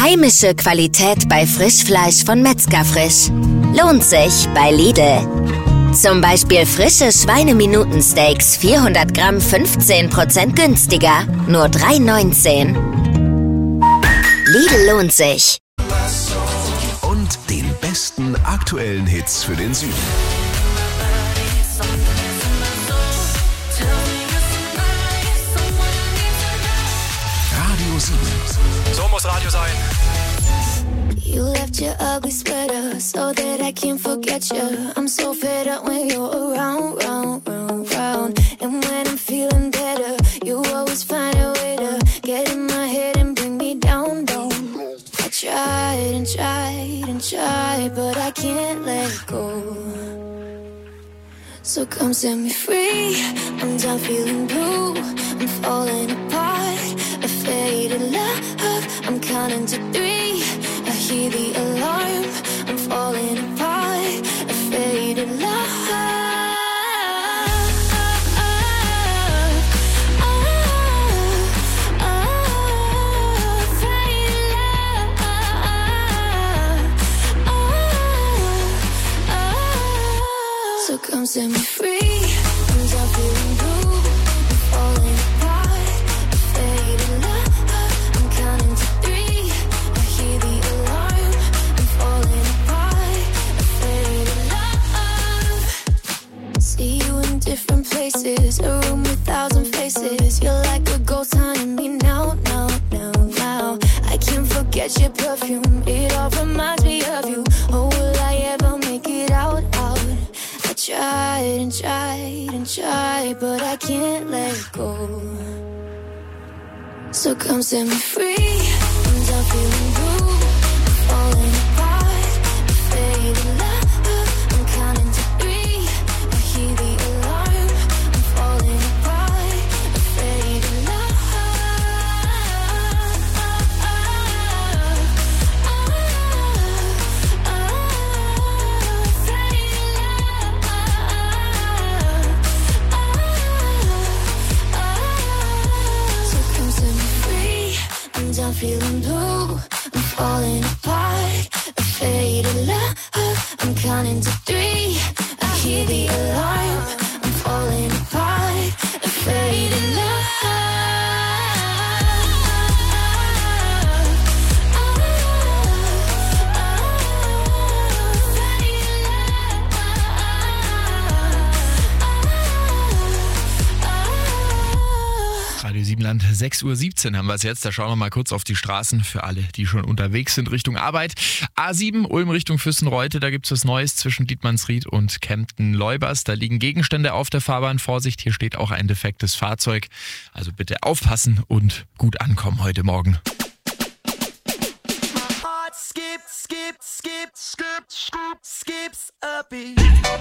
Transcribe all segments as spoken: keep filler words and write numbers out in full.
Heimische Qualität bei Frischfleisch von Metzger Frisch. Lohnt sich bei Lidl. Zum Beispiel frische Schweineminutensteaks vierhundert Gramm fünfzehn Prozent günstiger. Nur drei neunzehn. Lidl lohnt sich. Und den besten aktuellen Hits für den Süden. Radio sieben. So muss Radio sein. You left your ugly sweater so that I can't forget you. I'm so fed up when you're around, round, round, round. And when I'm feeling better, you always find a way to get in my head and bring me down, down. I tried and tried and tried, but I can't let go. So come set me free. I'm done feeling blue. I'm falling apart. A faded love. I'm counting to three. I hear the alarm. I'm falling apart. A faded love. So come set me free. I'm done feeling blue. I'm falling apart. A faded love. I'm counting to three. I hear the alarm. I'm falling apart. A faded love. See you in different places. A room with thousand faces. You're like a ghost haunting me now, now, now, now. I can't forget your perfume. It all reminds me of you. Oh, will I ever make it out, out? I tried and tried and tried, but I can't let go. So come set me free. I'm done feeling blue. I'm falling apart. A faded love. I'm counting to three. I hear the alarm. I'm falling apart. A faded love. I'm feeling blue, I'm falling apart. A faded love, I'm counting to three. I hear the alarm, I'm falling apart. A faded love. Radio Siebenland, sechs Uhr siebzehn haben wir es jetzt. Da schauen wir mal kurz auf die Straßen für alle, die schon unterwegs sind Richtung Arbeit. A sieben, Ulm Richtung Füssen-Reute, da gibt es was Neues zwischen Dietmannsried und Kempten-Leubers. Da liegen Gegenstände auf der Fahrbahn. Vorsicht, hier steht auch ein defektes Fahrzeug. Also bitte aufpassen und gut ankommen heute Morgen. Skip, skip, skip, skip, skip, skips a beat.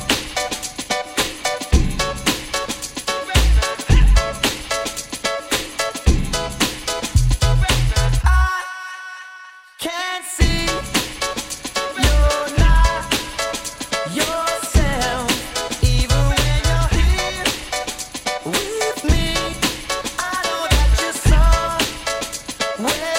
Can't see you're not yourself, even when you're here with me. I know that you're somewhere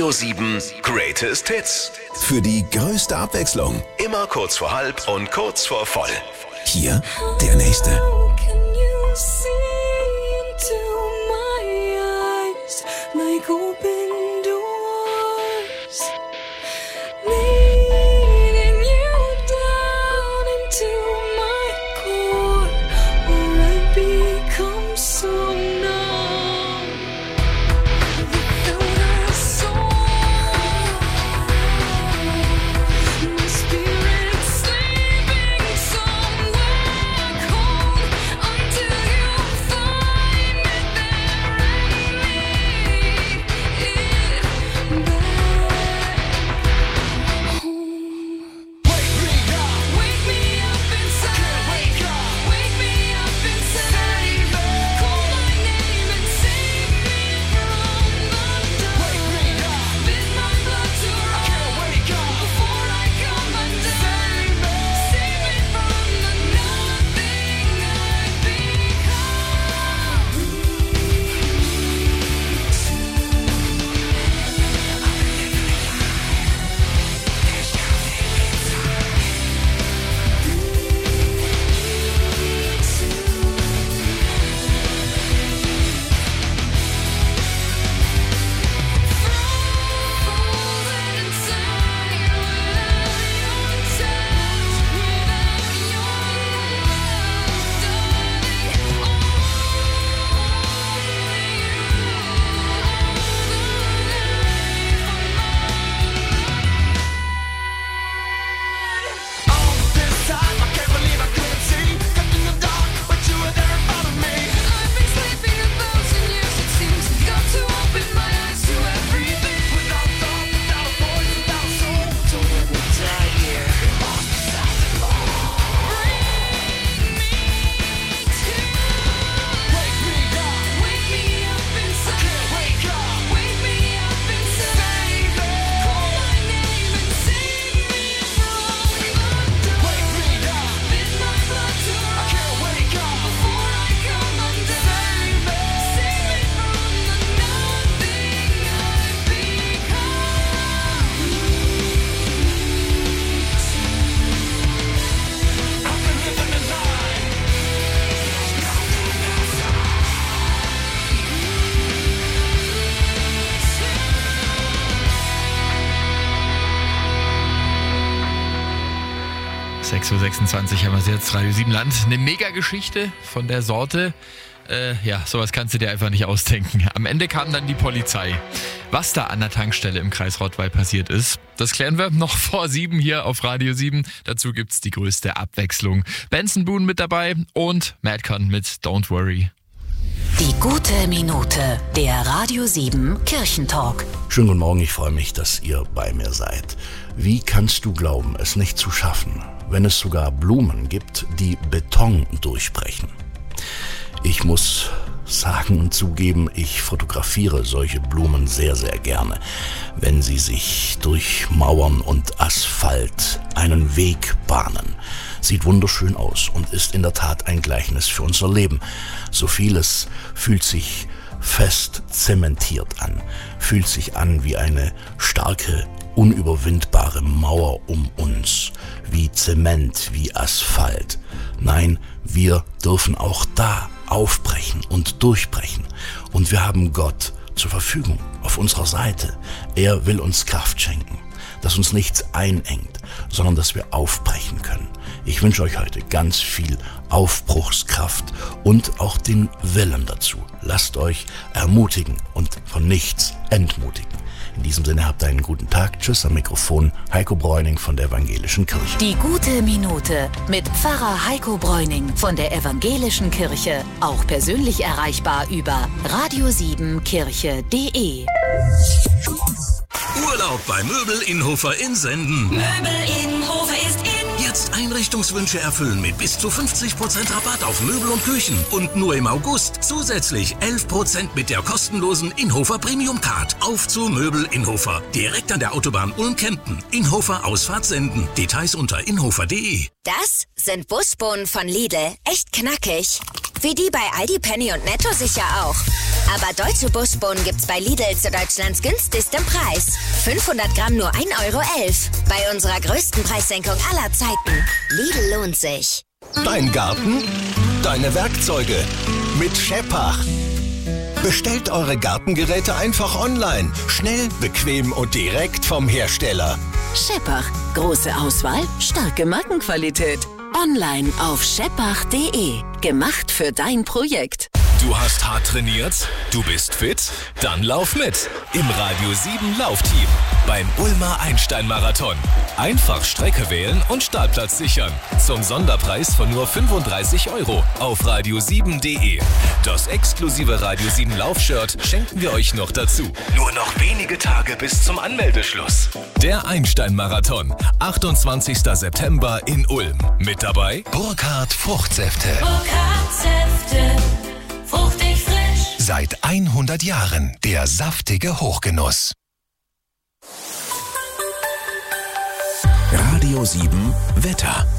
Radio sieben Greatest Hits. Für die größte Abwechslung. Immer kurz vor halb und kurz vor voll. Hier der nächste. How can you see into my eyes like open doors? Leading you down into my core, where I become so numb. Without a soul, my spirit sleeping somewhere cold until you find me there and lead it back home. Wake me up inside. Wake me up inside. Call my name and save me from the dark. Bid my blood to run before I come undone. Save me from the nothing I've sechs Uhr sechsundzwanzig haben wir es jetzt, Radio sieben Land. Eine Mega-Geschichte von der Sorte. Äh, ja, sowas kannst du dir einfach nicht ausdenken. Am Ende kam dann die Polizei. Was da an der Tankstelle im Kreis Rottweil passiert ist, das klären wir noch vor sieben hier auf Radio sieben. Dazu gibt's die größte Abwechslung. Benson Boone mit dabei und Madcon mit Don't Worry. Die gute Minute, der Radio sieben Kirchentalk. Schönen guten Morgen, ich freue mich, dass ihr bei mir seid. Wie kannst du glauben, es nicht zu schaffen, wenn es sogar Blumen gibt, die Beton durchbrechen? Ich muss sagen und zugeben, ich fotografiere solche Blumen sehr, sehr gerne, wenn sie sich durch Mauern und Asphalt einen Weg bahnen. Sieht wunderschön aus und ist in der Tat ein Gleichnis für unser Leben. So vieles fühlt sich fest zementiert an, fühlt sich an wie eine starke, unüberwindbare Mauer um uns, wie Zement, wie Asphalt. Nein, wir dürfen auch da aufbrechen und durchbrechen. Und wir haben Gott zur Verfügung, auf unserer Seite. Er will uns Kraft schenken, dass uns nichts einengt, sondern dass wir aufbrechen können. Ich wünsche euch heute ganz viel Aufbruchskraft und auch den Willen dazu. Lasst euch ermutigen und von nichts entmutigen. In diesem Sinne habt einen guten Tag. Tschüss, am Mikrofon Heiko Bräuning von der Evangelischen Kirche. Die gute Minute mit Pfarrer Heiko Bräuning von der Evangelischen Kirche. Auch persönlich erreichbar über radio sieben kirche punkt de. Urlaub bei Möbel Inhofer in Senden. Möbel Innhofer ist in. Jetzt Einrichtungswünsche erfüllen mit bis zu fünfzig Prozent Rabatt auf Möbel und Küchen. Und nur im August zusätzlich elf Prozent mit der kostenlosen Inhofer Premium Card. Auf zu Möbel Inhofer. Direkt an der Autobahn Ulm-Kempten. Inhofer Ausfahrt Senden. Details unter inhofer punkt de. Das sind Busbohnen von Lidl. Echt knackig. Wie die bei Aldi, Penny und Netto sicher auch. Aber deutsche Buschbohnen gibt's bei Lidl zu Deutschlands günstigstem Preis. fünfhundert Gramm nur ein Euro elf. Bei unserer größten Preissenkung aller Zeiten. Lidl lohnt sich. Dein Garten, deine Werkzeuge mit Scheppach. Bestellt eure Gartengeräte einfach online. Schnell, bequem und direkt vom Hersteller. Scheppach. Große Auswahl, starke Markenqualität. Online auf scheppach punkt de. Gemacht für dein Projekt. Du hast hart trainiert? Du bist fit? Dann lauf mit im Radio sieben Laufteam beim Ulmer Einstein-Marathon. Einfach Strecke wählen und Startplatz sichern. Zum Sonderpreis von nur fünfunddreißig Euro auf radio sieben punkt de. Das exklusive Radio sieben Laufshirt schenken wir euch noch dazu. Nur noch wenige Tage bis zum Anmeldeschluss. Der Einstein-Marathon, achtundzwanzigster September in Ulm. Mit dabei Burkhardt Fruchtsäfte. Burkhardt Säfte, fruchtig frisch. Seit hundert Jahren der saftige Hochgenuss. Radio sieben Wetter.